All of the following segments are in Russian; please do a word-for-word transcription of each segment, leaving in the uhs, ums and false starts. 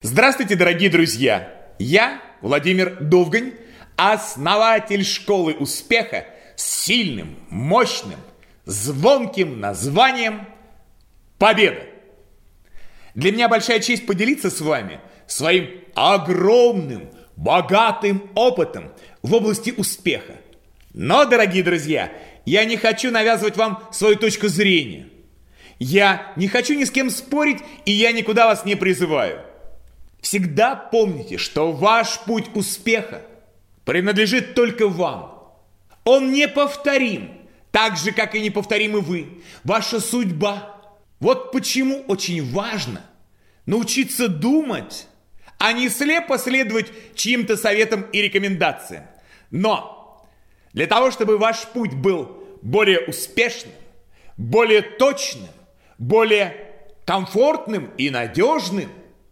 Здравствуйте, дорогие друзья! Я Владимир Довгань, основатель школы успеха с сильным, мощным, звонким названием «Победа». Для меня большая честь поделиться с вами своим огромным, богатым опытом в области успеха. Но, дорогие друзья, я не хочу навязывать вам свою точку зрения. Я не хочу ни с кем спорить, и я никуда вас не призываю. Всегда помните, что ваш путь успеха принадлежит только вам. Он неповторим, так же, как и неповторимы вы. Ваша судьба. Вот почему очень важно научиться думать, а не слепо следовать чьим-то советам и рекомендациям. Но для того, чтобы ваш путь был более успешным, более точным, более комфортным и надежным,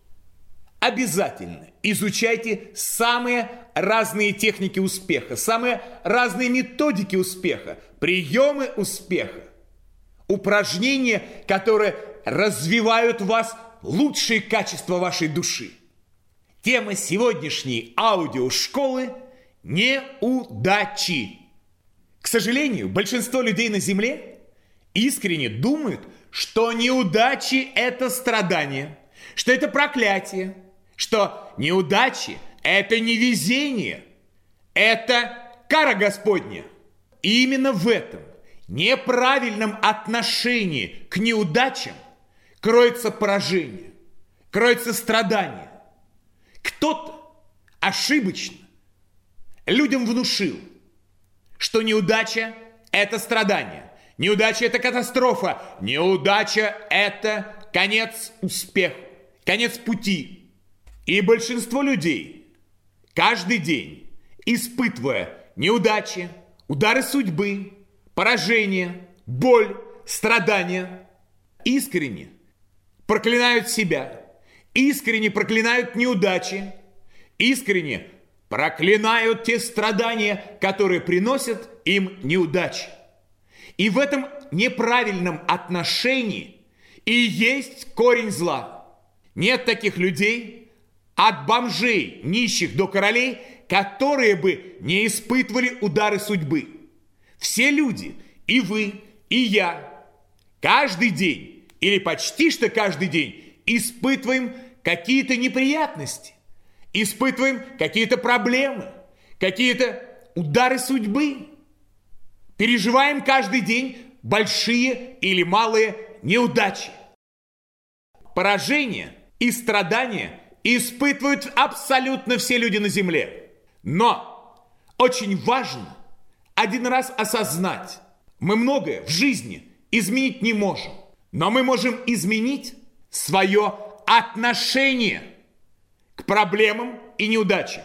обязательно изучайте самые разные техники успеха, самые разные методики успеха, приемы успеха, упражнения, которые развивают в вас лучшие качества вашей души. Тема сегодняшней аудиошколы – неудачи. К сожалению, большинство людей на Земле искренне думают, что неудачи – это страдание, что это проклятие, что неудачи – это невезение, это кара Господня. И именно в этом неправильном отношении к неудачам кроется поражение, кроется страдание. Кто-то ошибочно людям внушил, что неудача – это страдание, неудача – это катастрофа, неудача – это конец успеха, конец пути. И большинство людей каждый день, испытывая неудачи, удары судьбы, поражения, боль, страдания, искренне проклинают себя, искренне проклинают неудачи, искренне проклинают те страдания, которые приносят им неудачи. И в этом неправильном отношении и есть корень зла. Нет таких людей, от бомжей, нищих до королей, которые бы не испытывали удары судьбы. Все люди, и вы, и я, каждый день, или почти что каждый день, испытываем какие-то неприятности, испытываем какие-то проблемы, какие-то удары судьбы. Переживаем каждый день большие или малые неудачи. Поражения и страдания испытывают абсолютно все люди на земле. Но очень важно один раз осознать, мы многое в жизни изменить не можем, но мы можем изменить свое отношение к проблемам и неудачам.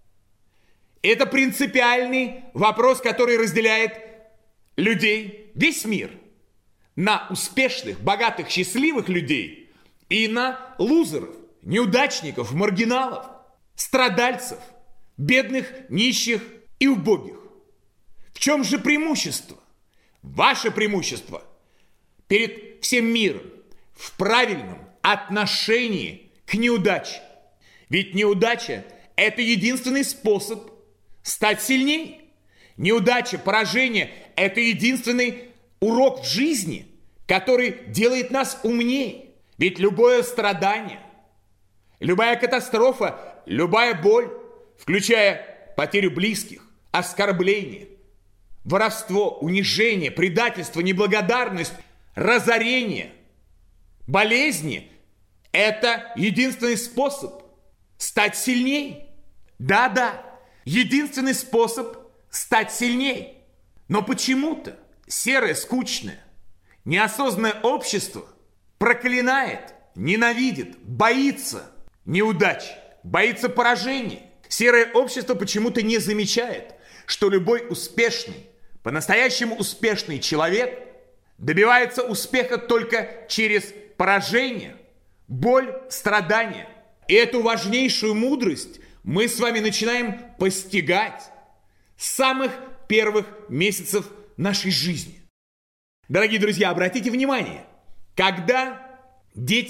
Это принципиальный вопрос, который разделяет людей, весь мир, на успешных, богатых, счастливых людей и на лузеров, неудачников, маргиналов, страдальцев, бедных, нищих и убогих. В чем же преимущество? Ваше преимущество перед всем миром в правильном отношении к неудаче. Ведь неудача – это единственный способ стать сильнее. Неудача, поражение – это единственный урок в жизни, который делает нас умнее. Ведь любое страдание, любая катастрофа, любая боль, включая потерю близких, оскорбление, воровство, унижение, предательство, неблагодарность, разорение, болезни – это единственный способ стать сильнее. Да-да, единственный способ стать сильнее. Но почему-то серое, скучное, неосознанное общество проклинает, ненавидит, боится неудач, боится поражений. Серое общество почему-то не замечает, что любой успешный, по-настоящему успешный человек добивается успеха только через поражение, боль, страдания. И эту важнейшую мудрость мы с вами начинаем постигать с самых первых месяцев нашей жизни. Дорогие друзья, обратите внимание, когда дети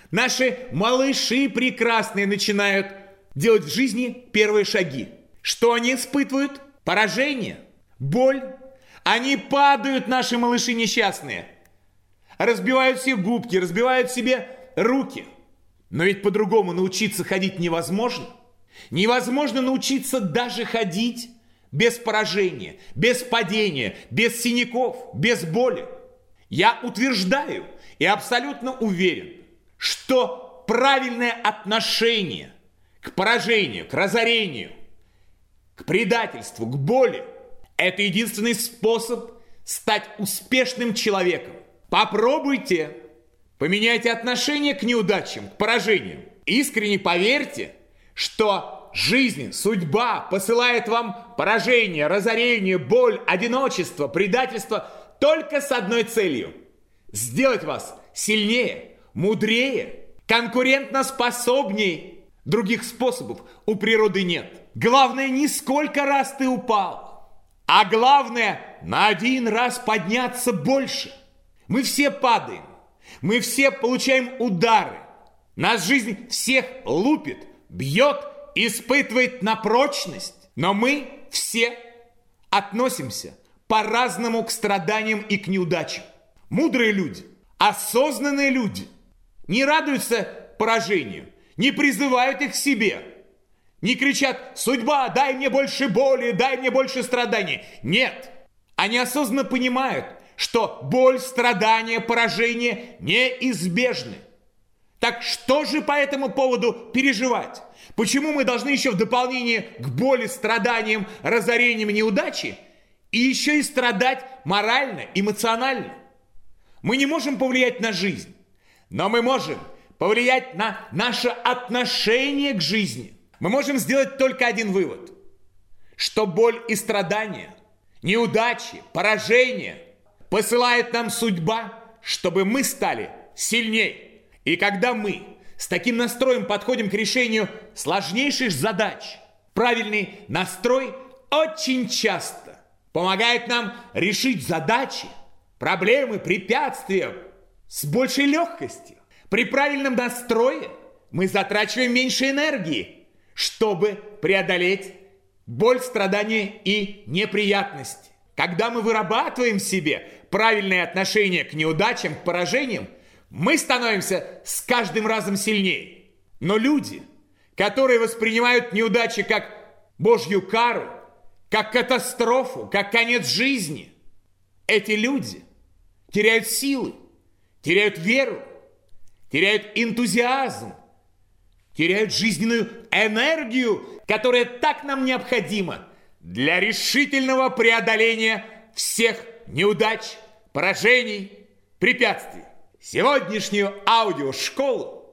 Наши малыши прекрасные начинают делать в жизни первые шаги. Что они испытывают? Поражение, боль. Они падают, наши малыши несчастные. Разбивают себе губки, разбивают себе руки. Но ведь по-другому научиться ходить невозможно. Невозможно научиться даже ходить без поражения, без падения, без синяков, без боли. Я утверждаю и абсолютно уверен, что правильное отношение к поражению, к разорению, к предательству, к боли – это единственный способ стать успешным человеком. Попробуйте, поменяйте отношение к неудачам, к поражениям. Искренне поверьте, что жизнь, судьба посылает вам поражение, разорение, боль, одиночество, предательство только с одной целью – сделать вас сильнее, мудрее, конкурентоспособнее. Других способов у природы нет. Главное, не сколько раз ты упал, а главное, на один раз подняться больше. Мы все падаем, мы все получаем удары. Нас жизнь всех лупит, бьет, испытывает на прочность. Но мы все относимся по-разному к страданиям и к неудачам. Мудрые люди, осознанные люди не радуются поражению, не призывают их к себе, не кричат: «Судьба, дай мне больше боли, дай мне больше страданий». Нет, они осознанно понимают, что боль, страдания, поражение неизбежны. Так что же по этому поводу переживать? Почему мы должны еще в дополнение к боли, страданиям, разорениям и неудаче и еще и страдать морально, эмоционально? Мы не можем повлиять на жизнь, но мы можем повлиять на наше отношение к жизни. Мы можем сделать только один вывод, что боль и страдания, неудачи, поражения посылает нам судьба, чтобы мы стали сильнее. И когда мы с таким настроем подходим к решению сложнейших задач, правильный настрой очень часто помогает нам решить задачи, проблемы, препятствия с большей легкостью. При правильном настрое мы затрачиваем меньше энергии, чтобы преодолеть боль, страдания и неприятности. Когда мы вырабатываем в себе правильное отношение к неудачам, к поражениям, мы становимся с каждым разом сильнее. Но люди, которые воспринимают неудачи как Божью кару, как катастрофу, как конец жизни, эти люди теряют силы, теряют веру, теряют энтузиазм, теряют жизненную энергию, которая так нам необходима для решительного преодоления всех неудач, поражений, препятствий. Сегодняшнюю аудиошколу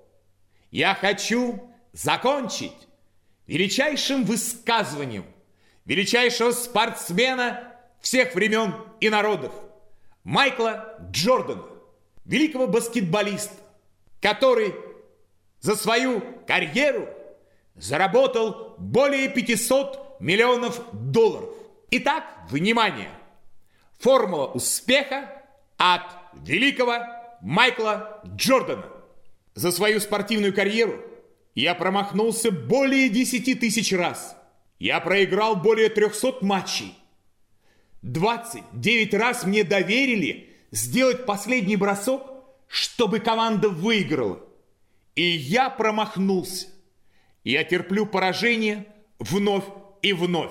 я хочу закончить величайшим высказыванием величайшего спортсмена всех времен и народов Майкла Джордана, великого баскетболиста, который за свою карьеру заработал более пятисот миллионов долларов. Итак, внимание! Формула успеха от великого Майкла Джордана. За свою спортивную карьеру я промахнулся более десяти тысяч раз. Я проиграл более трехсот матчей. двадцать девять раз мне доверили сделать последний бросок, чтобы команда выиграла. И я промахнулся. Я терплю поражение вновь и вновь.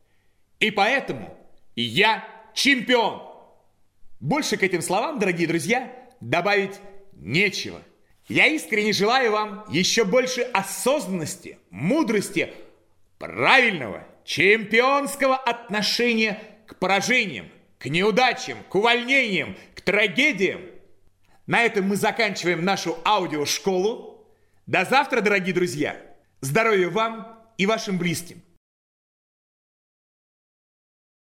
И поэтому я чемпион. Больше к этим словам, дорогие друзья, добавить нечего. Я искренне желаю вам еще больше осознанности, мудрости, правильного, чемпионского отношения к поражениям, к неудачам, к увольнениям, к трагедиям. На этом мы заканчиваем нашу аудиошколу. До завтра, дорогие друзья. Здоровья вам и вашим близким.